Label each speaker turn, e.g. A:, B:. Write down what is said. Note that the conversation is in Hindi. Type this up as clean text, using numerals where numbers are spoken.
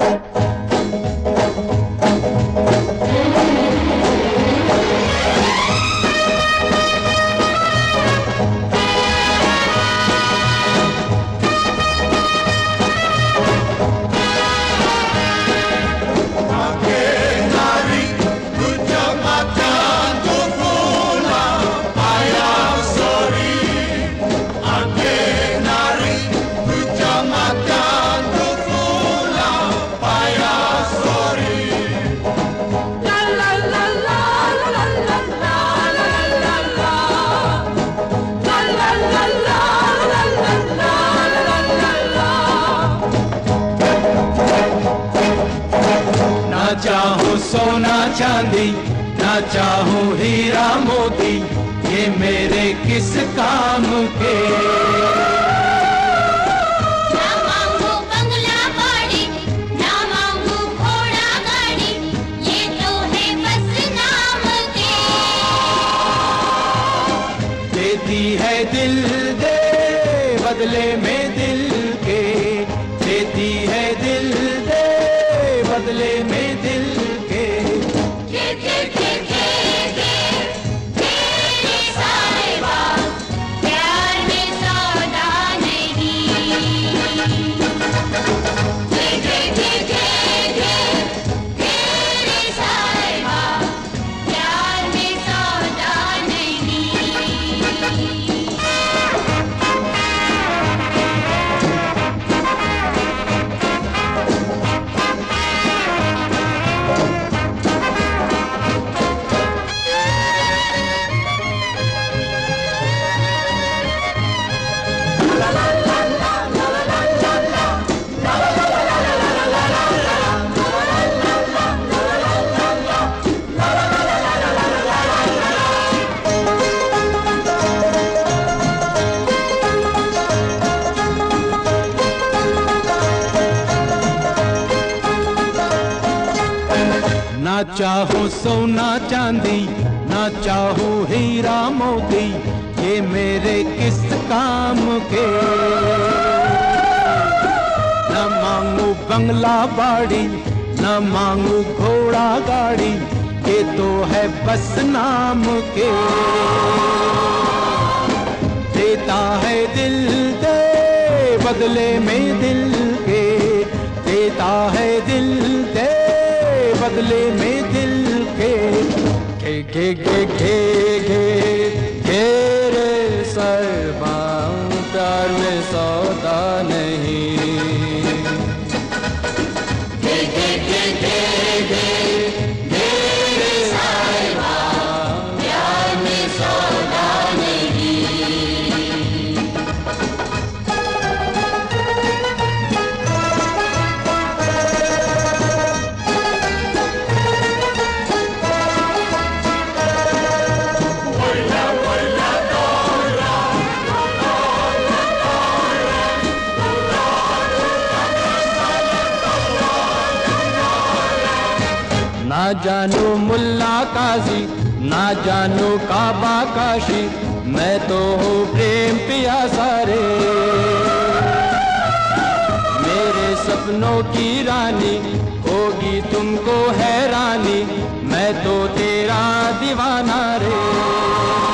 A: चाहूं सोना चांदी, ना चाहूं हीरा मोती, ये मेरे किस काम के।
B: ना मांगू बंगला बाड़ी, ना मांगू घोड़ा गाड़ी, ये तो है बस नाम के।
A: देती है दिल दे बदले में दिल के, देती है दिल दे बदले में दिल के।
B: तेरे साहिबा प्यार में सौदा नहीं। तेरे साहिबा प्यार में सौदा नहीं।
A: ना चाहूं सोना चांदी, ना चाहूं हीरा मोती, ये मेरे किस काम के। न मांगू बंगला बाड़ी, न मांगू घोड़ा गाड़ी, ये तो है बस नाम के। देता है दिल दे बदले में दिल के, देता है दिल दे बदले में दिल के। रे सरबा प्यार में सौदा नहीं।
B: प्यार में सौदा नहीं।
A: ना जानू मुल्ला काजी, ना जानू काबा काशी, मैं तो हूँ प्रेम पियासा रे। मेरे सपनों की रानी होगी तुमको हैरानी, मैं तो तेरा दीवाना रे।